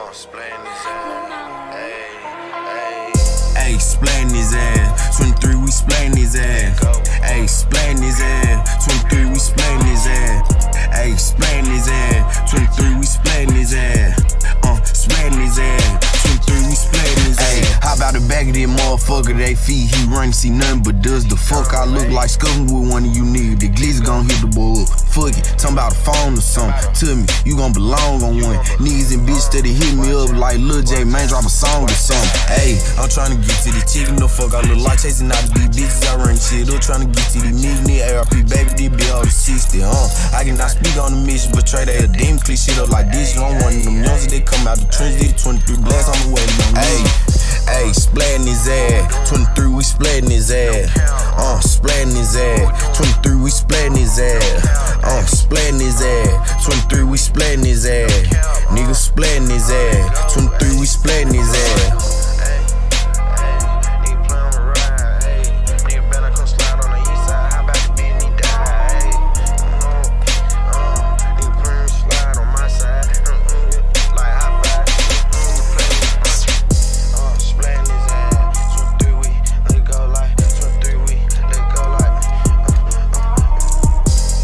Splatting his ass. Ayy, splatting his ass. 23, we splatting his ass. Ayy, splatting his ass. 23, we splatting his ass. Ayy, splatting his ass. 23, we splatting his ass. Splatting his ass. 23, we splatting his ass. Ayy, hop out the back of that motherfucker, they feet. He run, see nothing but does the fuck. I look like scuffing with one of you niggas. The glizzy gon' hit the boy up. Fuck it, talking about a phone or something. To me, you gon' belong on one. Niggas and bitches steady hit me up like Lil J, man, drop a song or something. Ayy, I'm tryna get to the chicken, the fuck I look like chasing out these bitches. I run shit up, tryna get to these niggas, ARP, baby, this bitch all the 60, I cannot speak on the mission, but trade they a demon, click shit up like this. I'm one of them youngsters, they come out the trench, they 23 blast, I'm waiting on this. Ayy, splatting his ass. 23, we splatting his ass. Splatting his ass. 23, we splatting his ass. Splatting his ass.